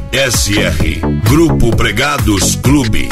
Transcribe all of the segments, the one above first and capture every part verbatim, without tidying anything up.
S R, Grupo Pregados Clube.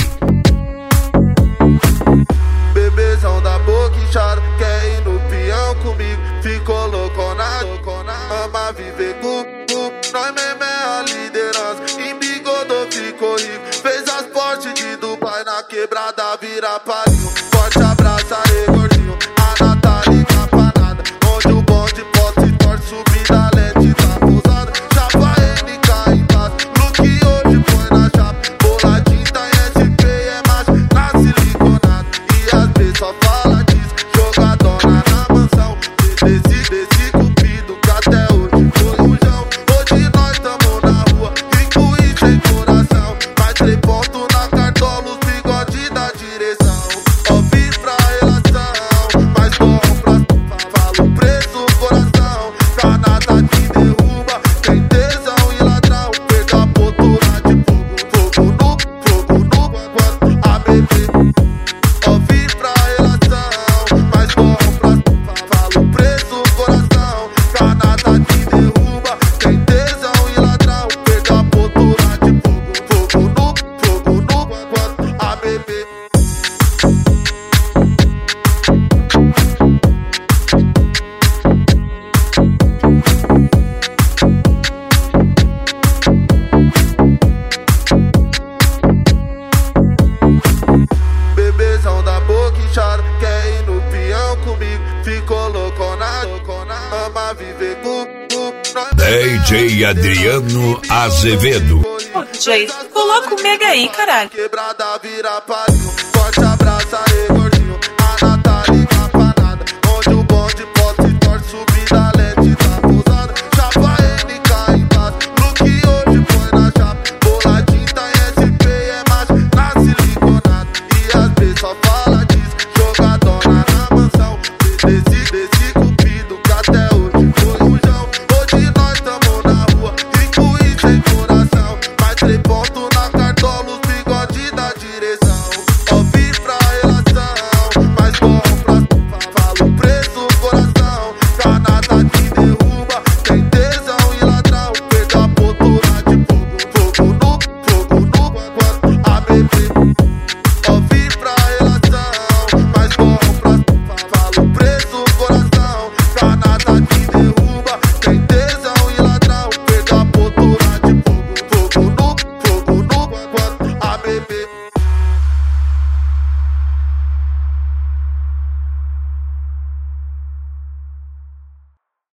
Bebezão da boca inchada, quer ir no peão comigo, ficou louconado, ama viver com nós mesmo é a liderança, embigodou, ficou rico, fez as portes de Dubai, na quebrada vira parinho, forte abraço aí gordinho, a Natália capa nada, onde o bonde pode se torce, subir da lente tá pousada, chapa N K em paz, look hoje põe na chapa, boladinho tá em S P, é macho, na siliconada, e às vezes só fala disso, jogadona na mansão, desse, desse cupido que até hoje foi um jão, hoje nós tamo na rua, rico e sem coração, mais três pontos na cartola, os bigode da direção, ó fiz pra relação, mas bom pra falo preso o coração, canada te derruba, tem tesão e ladrão, perdeu a postura de fogo, fogo no, fogo no, quanto a bebê, ó fiz pra relação, mas bom pra falo preso o coração, canada te derruba, tem tesão e ladrão, perdeu a postura de fogo, fogo no, fogo no, quanto a bebê. Bebezão da boca inchada, quer ir no peão comigo, ficou louconado, ama viver com D J Adriano Azevedo. Pô, D J, coloca o mega aí, caralho. Quebrada vira parinho, forte abraço aí gordinho, a Natália capa nada, onde o bonde pode se torce, subir da lente tá pousada, chapa N K em paz, look hoje põe na chapa, boladinho tá em S P, é macho, na siliconada, e às vezes só fala